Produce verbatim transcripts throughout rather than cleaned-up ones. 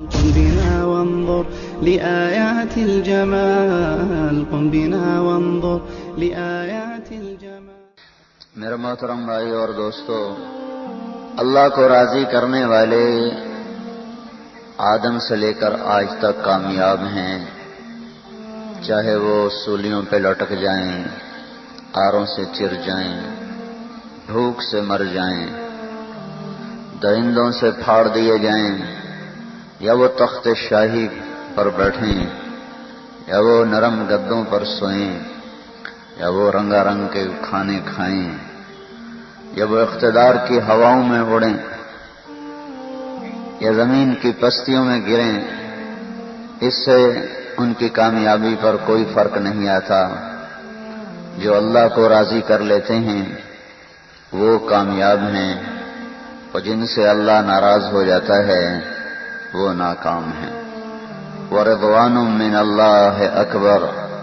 قم بنا وانظر لآيات الجمال قم بنا وانظر لآيات الجمال۔ میرے محترم بھائی اور دوستو، اللہ کو راضی کرنے والے آدم سے لے کر آج تک کامیاب ہیں، چاہے وہ سولیوں پہ لٹک جائیں، آروں سے چر جائیں، بھوک سے مر جائیں، درندوں سے پھاڑ دیے جائیں، یا وہ تخت شاہی پر بیٹھیں، یا وہ نرم گدوں پر سوئیں، یا وہ رنگا رنگ کے کھانے کھائیں، یا وہ اقتدار کی ہواؤں میں اڑیں، یا زمین کی پستیوں میں گریں، اس سے ان کی کامیابی پر کوئی فرق نہیں آتا۔ جو اللہ کو راضی کر لیتے ہیں وہ کامیاب ہیں، اور جن سے اللہ ناراض ہو جاتا ہے وہ ناکام ہیں۔ وَرِضْوَانٌ مِّنَ اللَّهِ أَكْبَرُ۔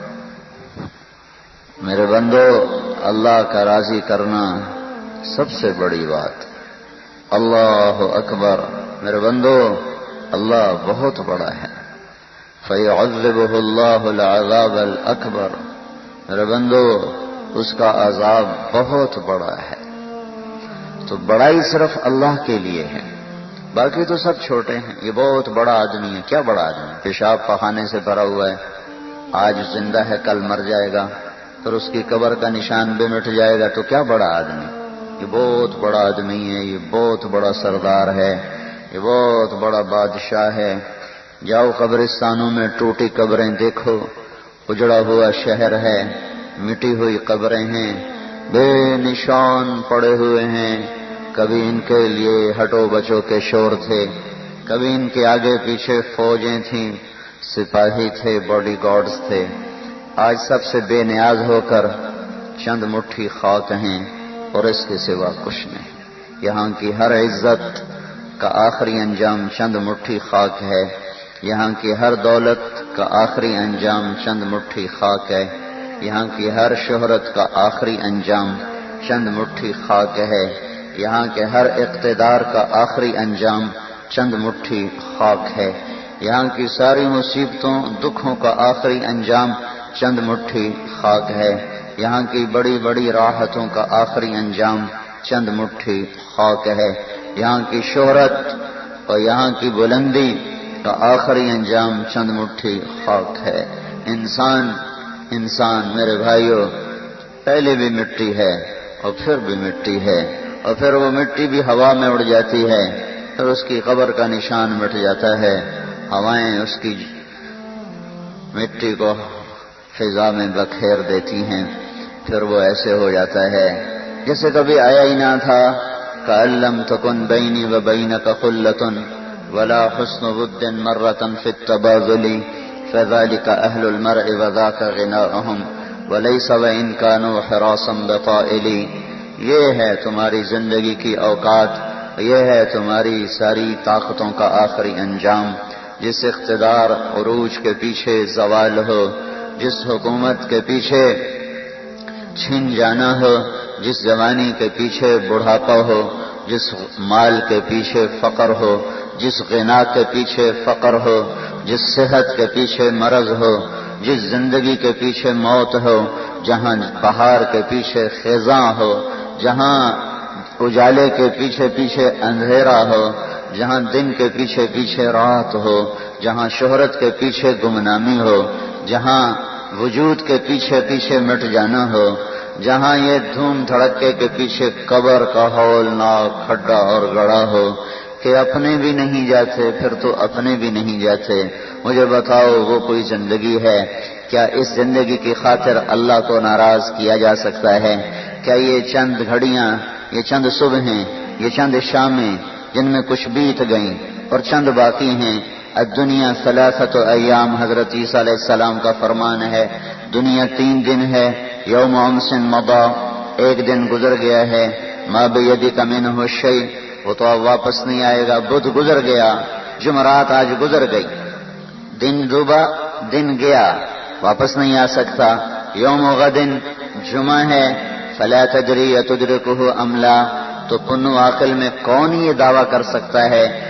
میرے بندو، اللہ کا راضی کرنا سب سے بڑی بات۔ اللہ اکبر۔ میرے بندو، اللہ بہت بڑا ہے۔ فَيُعَذِّبُهُ اللَّهُ الْعَذَابَ الْأَكْبَرَ۔ میرے بندو، اس کا عذاب بہت بڑا ہے۔ تو بڑائی صرف اللہ کے لیے ہے، باقی تو سب چھوٹے ہیں۔ یہ بہت بڑا آدمی ہے۔ کیا بڑا آدمی؟ پیشاب پخانے سے بھرا ہوا ہے، آج زندہ ہے کل مر جائے گا، پھر اس کی قبر کا نشان بھی مٹ جائے گا، تو کیا بڑا آدمی؟ یہ بہت بڑا آدمی ہے، یہ بہت بڑا سردار ہے، یہ بہت بڑا بادشاہ ہے۔ جاؤ قبرستانوں میں ٹوٹی قبریں دیکھو، اجڑا ہوا شہر ہے، مٹی ہوئی قبریں ہیں، بے نشان پڑے ہوئے ہیں۔ کبھی ان کے لیے ہٹو بچو کے شور تھے، کبھی ان کے آگے پیچھے فوجیں تھیں، سپاہی تھے، باڈی گارڈز تھے۔ آج سب سے بے نیاز ہو کر چند مٹھی خاک ہیں اور اس کے سوا کچھ نہیں۔ یہاں کی ہر عزت کا آخری انجام چند مٹھی خاک ہے، یہاں کی ہر دولت کا آخری انجام چند مٹھی خاک ہے، یہاں کی ہر شہرت کا آخری انجام چند مٹھی خاک ہے، یہاں کے ہر اقتدار کا آخری انجام چند مٹھی خاک ہے، یہاں کی ساری مصیبتوں دکھوں کا آخری انجام چند مٹھی خاک ہے، یہاں کی بڑی بڑی راحتوں کا آخری انجام چند مٹھی خاک ہے، یہاں کی شہرت اور یہاں کی بلندی کا آخری انجام چند مٹھی خاک ہے۔ انسان انسان میرے بھائیوں پہلے بھی مٹی ہے اور پھر بھی مٹی ہے، اور پھر وہ مٹی بھی ہوا میں اڑ جاتی ہے، پھر اس کی قبر کا نشان مٹ جاتا ہے، ہوائیں اس کی مٹی کو فضا میں بکھیر دیتی ہیں، پھر وہ ایسے ہو جاتا ہے جیسے کبھی آیا ہی نہ تھا۔ كأن لم تكن بيني وبينك خلة ولا حسن ود مرة في التباذل فذلك أهل المرء وذاك غناؤهم وليس وإن كانوا حراسا بطائلي۔ یہ ہے تمہاری زندگی کی اوقات، یہ ہے تمہاری ساری طاقتوں کا آخری انجام۔ جس اقتدار عروج کے پیچھے زوال ہو، جس حکومت کے پیچھے چھن جانا ہو، جس جوانی کے پیچھے بڑھاپا ہو، جس مال کے پیچھے فقر ہو، جس غنا کے پیچھے فقر ہو، جس صحت کے پیچھے مرض ہو، جس زندگی کے پیچھے موت ہو، جہاں پہاڑ کے پیچھے خزاں ہو، جہاں اجالے کے پیچھے پیچھے اندھیرا ہو، جہاں دن کے پیچھے پیچھے رات ہو، جہاں شہرت کے پیچھے گمنامی ہو، جہاں وجود کے پیچھے پیچھے مٹ جانا ہو، جہاں یہ دھوم دھڑکے کے پیچھے قبر کا ہولناک کھڈا اور گڑھا ہو کہ اپنے بھی نہیں جاتے، پھر تو اپنے بھی نہیں جاتے۔ مجھے بتاؤ وہ کوئی زندگی ہے؟ کیا اس زندگی کی خاطر اللہ کو ناراض کیا جا سکتا ہے؟ کیا یہ چند گھڑیاں، یہ چند صبحیں، یہ چند شامیں جن میں کچھ بیت گئیں اور چند باقی ہیں؟ الدنیا ثلاثۃ ایام، حضرت عیسیٰ علیہ السلام کا فرمان ہے، دنیا تین دن ہے۔ یوم امس مضی، ایک دن گزر گیا ہے، ما بیدک منہ شیء، وہ تو اب واپس نہیں آئے گا۔ بدھ گزر گیا، جمعرات آج گزر گئی، دن ڈوبا، دن گیا، واپس نہیں آ سکتا۔ یوم غد، جمعہ ہے، فلا تدری اتدرکہ ام لا، تو پن و عقل میں کون یہ دعویٰ کر سکتا ہے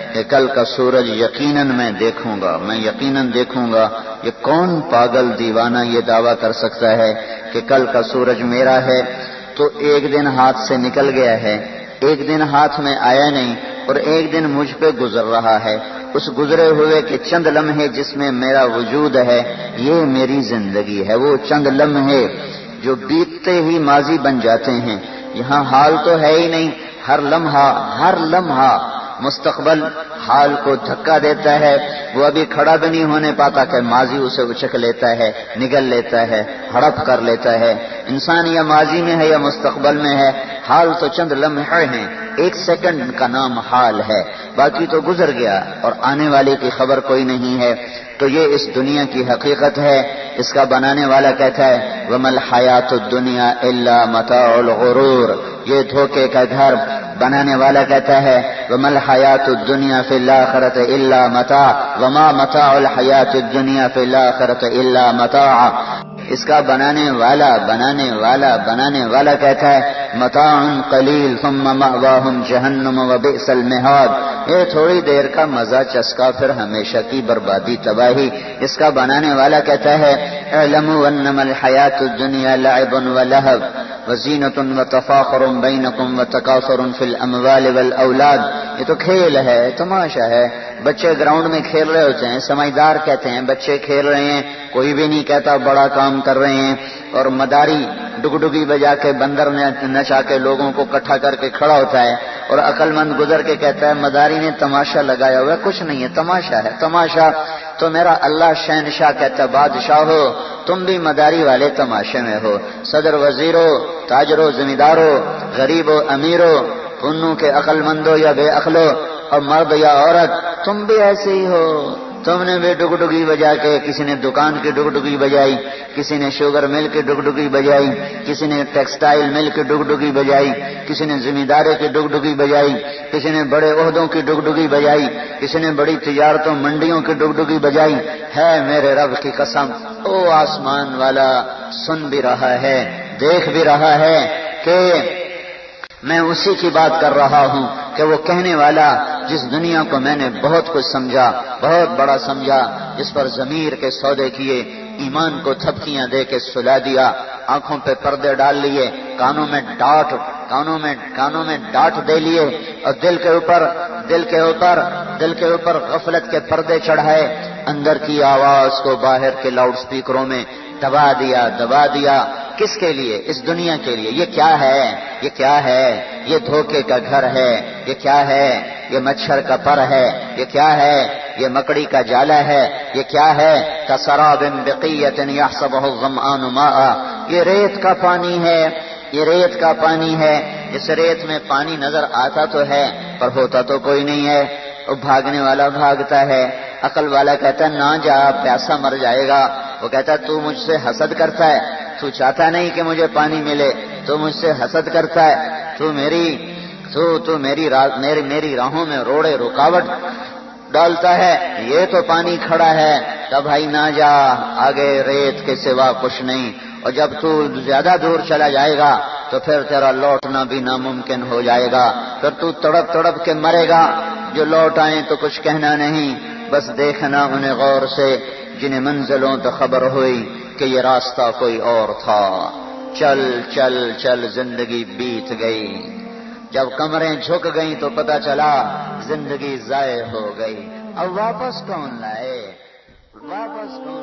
کہ کل کا سورج یقیناً میں دیکھوں گا، میں یقیناً دیکھوں گا۔ یہ کون پاگل دیوانہ یہ دعویٰ کر سکتا ہے کہ کل کا سورج میرا ہے؟ تو ایک دن ہاتھ سے نکل گیا ہے، ایک دن ہاتھ میں آیا نہیں، اور ایک دن مجھ پہ گزر رہا ہے۔ اس گزرے ہوئے کے چند لمحے جس میں میرا وجود ہے، یہ میری زندگی ہے۔ وہ چند لمحے جو بیتتے ہی ماضی بن جاتے ہیں، یہاں حال تو ہے ہی نہیں، ہر لمحہ ہر لمحہ مستقبل حال کو دھکا دیتا ہے۔ وہ ابھی کھڑا بھی نہیں ہونے پاتا کہ ماضی اسے اچک لیتا ہے، نگل لیتا ہے، ہڑپ کر لیتا ہے۔ انسان یا ماضی میں ہے یا مستقبل میں ہے، حال تو چند لمحے ہیں، ایک سیکنڈ کا نام حال ہے، باقی تو گزر گیا اور آنے والے کی خبر کوئی نہیں ہے۔ تو یہ اس دنیا کی حقیقت ہے۔ اس کا بنانے والا کہتا ہے وَمَا الْحَيَاةُ الدُّنْيَا إِلَّا مَتَاعُ الْغُرُورِ، یہ دھوکے کا گھر۔ بنانے والا کہتا ہے وَمَا الْحَيَاةُ الدُّنْيَا فِي الْآخِرَةِ إِلَّا مَتَاعٌ وَمَا مَتَاعُ الْحَيَاةِ الدُّنْيَا فِي الْآخِرَةِ إِلَّا مَتَاعٌ۔ اس کا بنانے والا بنانے والا بنانے والا کہتا ہے متاع قلیل ثم مأواہم جہنم وبئس المہاد، یہ تھوڑی دیر کا مزہ چسکا پھر ہمیشہ کی بربادی تباہی۔ اس کا بنانے والا کہتا ہے اعلموا انما الحیاۃ الدنیا لعب ولہو وزینۃ وتفاخر بینکم وتکاثر فی الاموال والاولاد، یہ تو کھیل ہے، تماشا ہے۔ بچے گراؤنڈ میں کھیل رہے ہوتے ہیں، سمجھدار کہتے ہیں بچے کھیل رہے ہیں، کوئی بھی نہیں کہتا بڑا کام کر رہے ہیں۔ اور مداری ڈگڈگی بجا کے بندر نچا کے لوگوں کو اکٹھا کر کے کھڑا ہوتا ہے، اور عقل مند گزر کے کہتا ہے مداری نے تماشا لگایا ہوا ہے، کچھ نہیں ہے، تماشا ہے تماشا۔ تو میرا اللہ شہنشاہ کہتا ہے بادشاہ ہو تم بھی مداری والے تماشے میں ہو، صدر وزیرو تاجرو زمیندارو غریبو امیرو، پنوں کے عقل مندو یا بے عقلو، اور مرد یا عورت تم بھی ایسے ہی ہو۔ تم نے بھی ڈگڈگی بجا کے، کسی نے دکان کی ڈگڈگی بجائی، کسی نے شوگر مل کی ڈگڈگی بجائی، کسی نے ٹیکسٹائل مل کی ڈگڈگی بجائی، کسی نے زمیندارے کی ڈگڈگی بجائی، کسی نے بڑے عہدوں کی ڈگڈگی بجائی، کسی نے بڑی تجارتوں منڈیوں کی ڈگڈگی بجائی۔ ہے میرے رب کی قسم، او آسمان والا سن بھی رہا ہے، دیکھ بھی رہا ہے کہ میں اسی کی بات کر رہا ہوں کہ وہ کہنے والا جس دنیا کو میں نے بہت کچھ سمجھا، بہت بڑا سمجھا، جس پر ضمیر کے سودے کیے، ایمان کو تھپکیاں دے کے سلا دیا، آنکھوں پہ پردے ڈال لیے، کانوں میں ڈانٹ کانوں میں کانوں میں ڈانٹ دے لیے، اور دل کے اوپر دل کے اوپر دل کے اوپر غفلت کے پردے چڑھائے، اندر کی آواز کو باہر کے لاؤڈ سپیکروں میں دبا دیا دبا دیا۔ کس کے لیے؟ اس دنیا کے لیے۔ یہ کیا ہے؟ یہ کیا ہے؟ یہ دھوکے کا گھر ہے۔ یہ کیا ہے؟ یہ مچھر کا پر ہے۔ یہ کیا ہے؟ یہ مکڑی کا جالا ہے۔ یہ کیا ہے؟ کسراب بقیۃ یحسبہ الظمآن ماء، یہ ریت کا پانی ہے، یہ ریت کا پانی ہے۔ اس ریت میں پانی نظر آتا تو ہے پر ہوتا تو کوئی نہیں ہے۔ وہ بھاگنے والا بھاگتا ہے، عقل والا کہتا ہے نہ جا، پیاسا مر جائے گا۔ وہ کہتا ہے تو مجھ سے حسد کرتا ہے، تو چاہتا نہیں کہ مجھے پانی ملے، تو مجھ سے حسد کرتا ہے، تو میری تو تو میری میری میری راہوں میں روڑے رکاوٹ ڈالتا ہے۔ یہ تو پانی کھڑا ہے، تب بھائی نہ جا، آگے ریت کے سوا کچھ نہیں۔ اور جب تو زیادہ دور چلا جائے گا تو پھر تیرا لوٹنا بھی ناممکن ہو جائے گا، پھر تو تڑپ تڑپ کے مرے گا۔ جو لوٹ آئیں تو کچھ کہنا نہیں، بس دیکھنا انہیں غور سے جنہیں منزلوں تو خبر ہوئی کہ یہ راستہ کوئی اور تھا۔ چل چل چل زندگی بیت گئی، جب کمریں جھک گئیں تو پتہ چلا زندگی ضائع ہو گئی۔ اب واپس کون لائے؟ واپس کون